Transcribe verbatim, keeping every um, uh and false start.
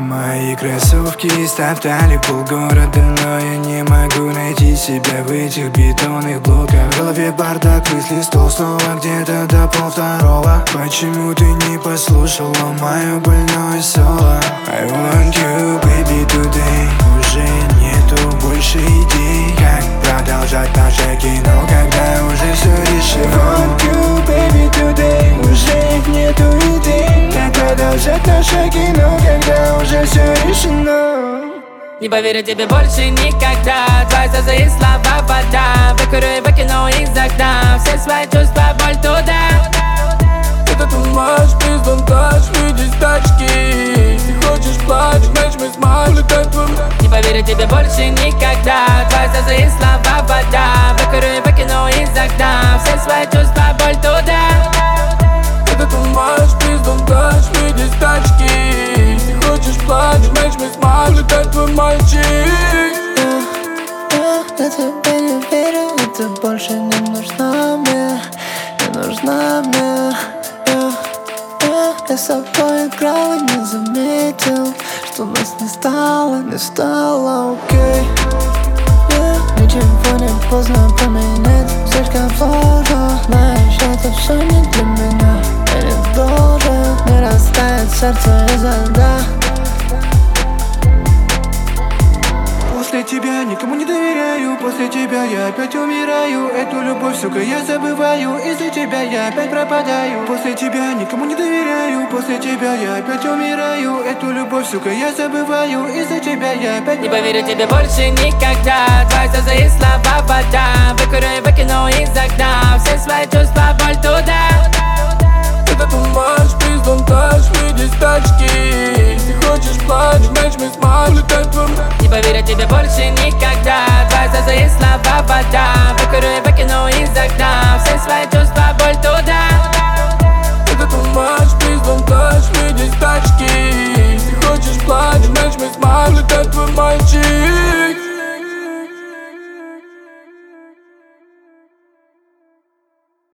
Мои кроссовки стоптали полгорода, но я не могу найти себя в этих бетонных блоках. В голове бардак, мысли стол, снова где-то до полвторого. Почему ты не послушала мое больное соло? I want you, baby, today. Уже нету больше идей, как продолжать наше кино, когда уже все решено. I want you, baby, today. Уже нету идей, как продолжать наше кино, когда уже все решено. Не поверю тебе больше никогда. Твои слезы и слова вода. Выкурю и выкину их за окна. Все свои чувства, боль туда. Это too much, please don't touch me, здесь тачки. Если хочешь плачь, match me smile, улетай твой. Не поверю тебе больше никогда. Твои слезы и слова вода. Выкурю и выкину их за окна. Все свои чувства, боль туда. Это too much, please don't touch me, здесь тачки. Если хочешь плачь, match me smile, улетай твой мальчик. Я тебе не верю, и ты больше не нужна мне, не нужна мне. Я, я, я с собой играл и не заметил, что нас не стало, не стало, окей. Yeah. Ничего не поздно поменять, слишком сложно. Знаешь, это все не для меня. Я не должен, не растает сердце из-за льда. После тебя никому не доверяю, после тебя я опять умираю. Эту любовь, сука, я забываю, из-за тебя я опять пропадаю. После тебя никому не доверяю, после тебя я опять умираю. Эту любовь, сука, я забываю, из-за тебя я опять. Не поверю тебе больше никогда. Твои слезы и слова вода. Выкурю и выкину их за окна. Все свои чувства, боль туда. Это too much, please don't touch me, здесь тачки. Если хочешь плачь, match me smile, улетай твой. Не поверю тебе больше никогда. Твои слезы и слова вода. Выкурю и выкину из окна. Все свои чувства, боль туда. Это too much, please don't touch me, здесь тачки. Если хочешь плачь, match me smile, улетай твой мальчик.